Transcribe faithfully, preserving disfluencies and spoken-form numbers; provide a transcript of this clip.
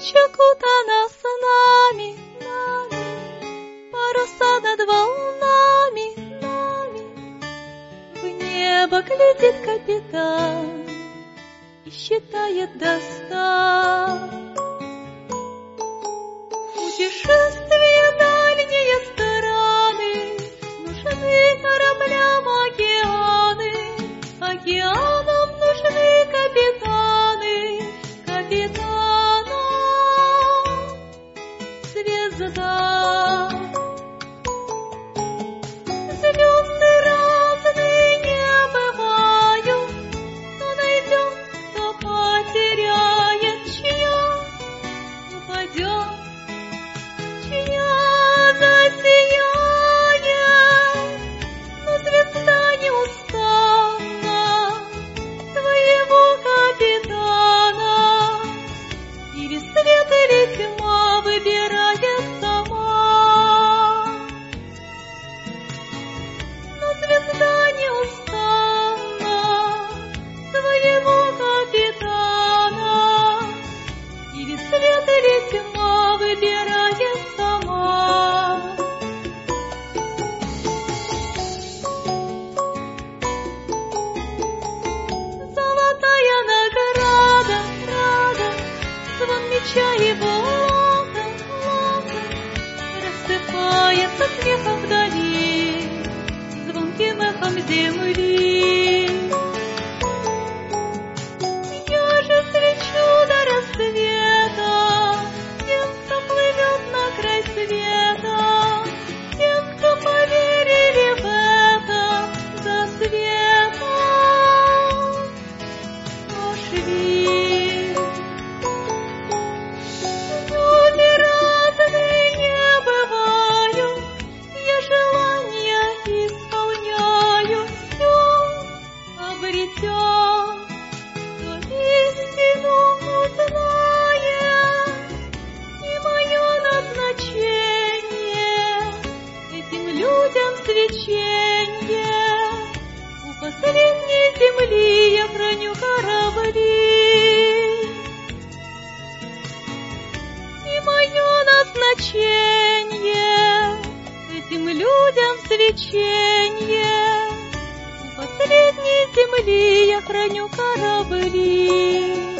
Ночь окутана снами, нами, паруса над волнами, нами. В небо глядит капитан и считает до ста. Путешествия дальние страны, нужны кораблям океаны, океанам нужны капитаны, капитанам звезда. Звезды разные не бывают, кто найдет, кто потеряет, чья упадет, чья засияет, но звезда неустанно твоего капитана или свет, или тьма выбирает сама. Но звезда неустанно твоего капитана или свет, или тьма выбирает сама. Золотая награда, рада, звон меча и волка, волка, рассыпается смехом вдали, звонким эхом земли. Я же встречу до рассвета тем, кто плывет на край света, тем, кто поверили в это до света. Ошви. Люди разные не бывают, я желания исполняю, все обретет, кто истину узнает, и мое назначение этим людям свечение. У последней земли я храню корабли, и мое назначение этим людям свечение. У последней земли я храню корабли.